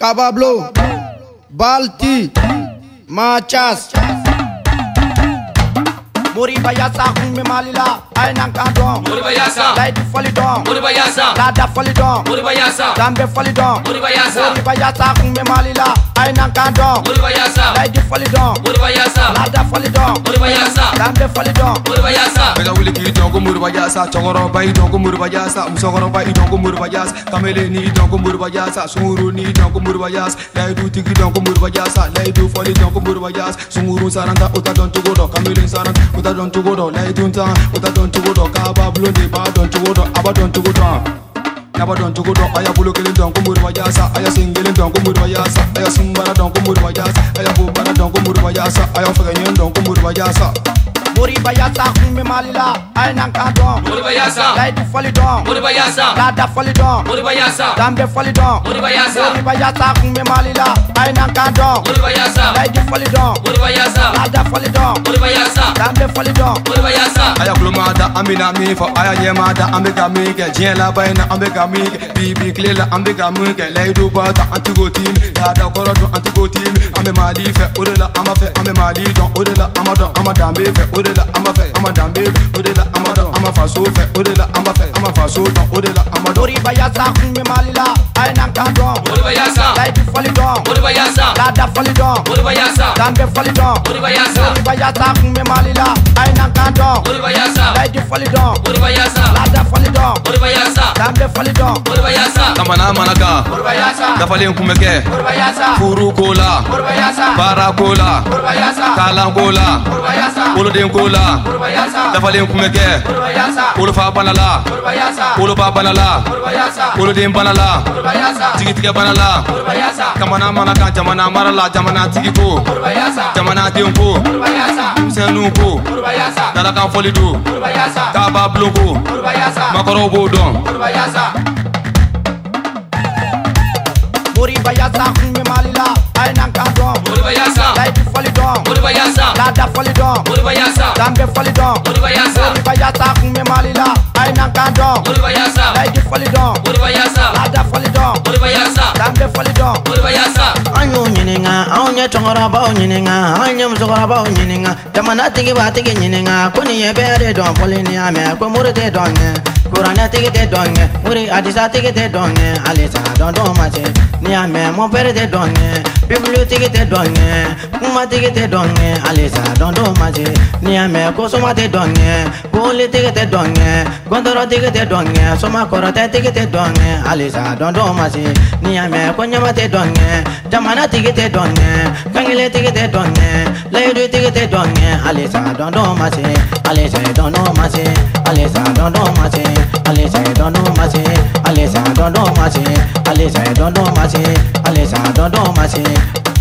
Cabablo, Balti, Machas. Muri bayasa kume malila ay nang kadon muri bayasa lay di falidon muri bayasa la da falidon muri bayasa dambe falidon muri bayasa kume malila ay nang kadon muri bayasa lay di falidon muri bayasa la da falidon muri bayasa dambe falidon muri bayasa bega wuli ki dongo muri bayasa chogoro bay dongo muri bayasa musogoro bay dongo muri bayasa kamele ni dongo muri bayasa sunguru ni dongo muri bayasa lay du tigi dongo muri bayasa lay du fali dongo muri bayasa sunguru saranda uta don tugodo kamele saranda uta don tugodo lay dunta uta don tugodo Cabablo de ba don tugodo aba don tugodo naba don tugodo aya bulo kelen dongo muri bayasa aya singelen dongo muri bayasa aya sumbara dongo muri bayasa aya bubara dongo muri bayasa aya faganyen dongo muri bayasa muri bayasa kume malila ay nang kadon muri bayasa lay di falidon muri bayasa la da falidon muri bayasa dambe falidon muri bayasa kume malila ay nang kadon muri bayasa lay di falidon muri bayasa la da falidon muri bayasa dambe falidon muri bayasa aya kulumada amina mi fa aya yemada ambeka mi ke jela bayna ambeka mi ke bibi klela ambeka mi ke laidu bata antigo team ya da korodo antigo team ame mali fe odela ama fe ame mali don odela ama dambe fe odela ama fe ama dambe odela ama faso fe odela ama fe ama faso don odela ama don muri bayasa kume malila ay nang kadon muri bayasa lay di falidon muri bayasa la da falidon muri bayasa dambe falidon muri bayasa kume malila ay nang kadon muri bayasa lay di falidon muri bayasa la da falidon muri bayasa dambe falidon muri bayasa kamana manaka muri bayasa dafalen kumeke muri bayasa furu kola muri bayasa bara kola muri bayasa kalan kola muri bayasa oloden kola muri bayasa dafalen kumeke muri bayasa olo fa banala muri bayasa olo ba banala muri bayasa oloden banala muri bayasa tigitiga banala muri bayasa kamana manaka jamana marala jamana tigiko muri bayasa jamana denko muri bayasa senu ko muri bayasa dala kan folido muri bayasa Cabablo ko muri bayasa makoro bo don muri bayasa muri bayasa kume malila ay nang kadon muri bayasa lay di falidon muri bayasa la da falidon muri bayasa dambe falidon muri bayasa kume malila ay nang kadon muri bayasa lay di falidon muri bayasa la da falidon muri bayasa dambe falidon muri bayasa anyo nyininga anya tongora ba nyininga anya msogora ba nyininga jamana tigi ba tigi nyininga koni yebere don polini ame ko murte donne kurana tigi te donne muri adisa tigi te donne alisa don don mache ni ame mon pere te donne biblu tigi te donne kuma tigi te donne alisa don don mache ni ame ko soma te donne poli tigi te donne gondoro tigi te donne soma korote tigi te donne alisa don don mache ni ame ko nyama te donne jamana tigi te donne kangile tigi te donne laidu tigi te donne alisa don don mache alisa don don mache alisa don don mache alisa don don mache alisa don don mache alisa don don mache alisa don don mache